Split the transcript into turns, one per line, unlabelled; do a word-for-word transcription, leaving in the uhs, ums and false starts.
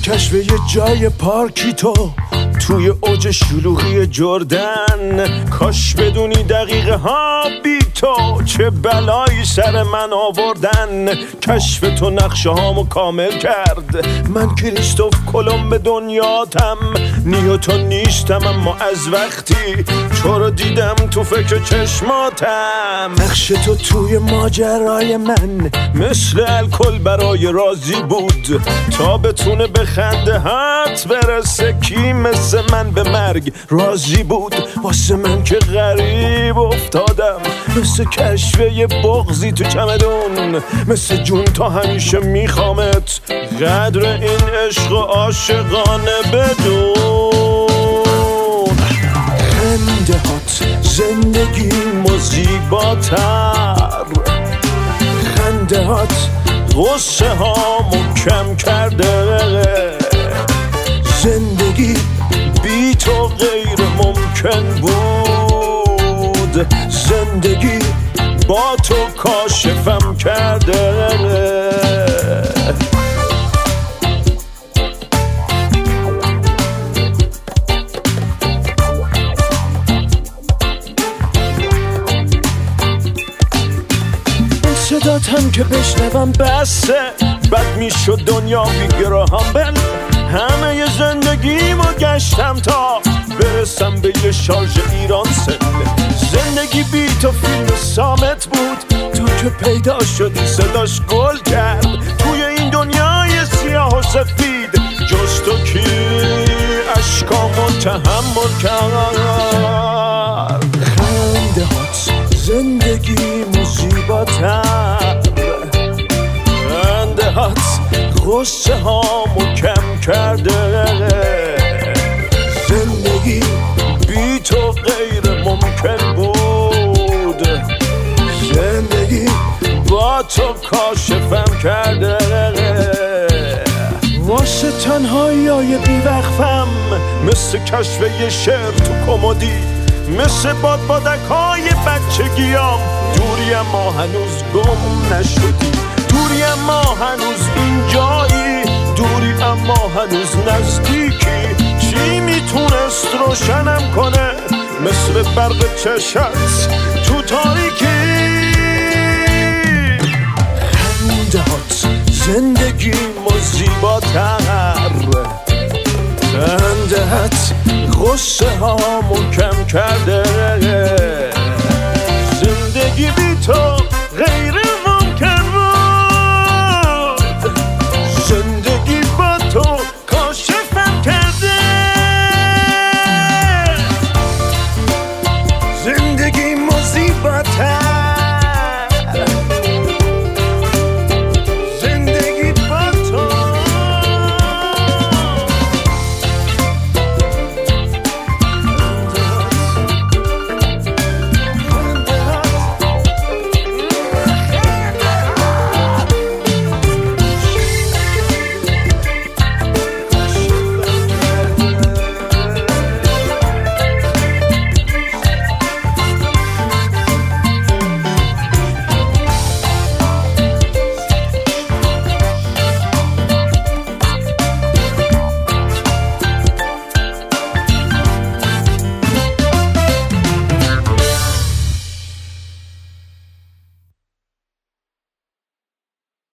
کشف یه جای پارکی تو توی اوج شلوغی جردن، کاش بدونی دقیقه ها بی تو چه بلایی سر من آوردن. کشف تو نقشه هامو کامل کرد، من کریستوف کلمب دنیاتم. نیوتن نیستم اما از وقتی تو رو دیدم تو فکر چشماتم. نقش تو توی ماجرای من مثل الکل برای راضی بود، تا بتونه به خنده هات برسه. کی مثل من به مرگ راضی بود؟ واسه من که غریب افتادم، مثل کشف یه بغضی تو چمدون. مثل جون تا همیشه میخوامت، قدر این عشق و عاشقانه بدون. خنده هات زندگیمو زیباتر، خنده هات غصه هامو کم کرده. زندگی بی تو غیر ممکن بود، زندگی با تو کاشفم کرده. صداتم که بشنوم بسه، بد میشد دنیا بی گراهام بل. همه ی زندگیمو گشتم تا برسم به یه شارژ ایران سل. زندگی بی تو فیلم سامت بود، تو که پیدا شدی صداش گل کرد. توی این دنیای سیاه و سفید جز تو کی اشکامو تحمل کرد. خنده هات زندگیمو زیباتر، خنده هات غصه هامو کم کرده. زندگی بی تو غیر ممکن بود، زندگی با تو کاشفم کرده. واسه تنهایی های بی وقفم، مثل کشف یه شعر تو کمدی، مثل باد بادک های بچگیام. دوری اما هنوز گم نشدی، دوری اما هنوز اینجایی، دوری اما هنوز نزدیکی. چی میتونست روشنم کنه مثل برق چشت تو تاریکی؟ خنده هات زندگیمو زیباتر، خنده هات غصه هامو کم کرده.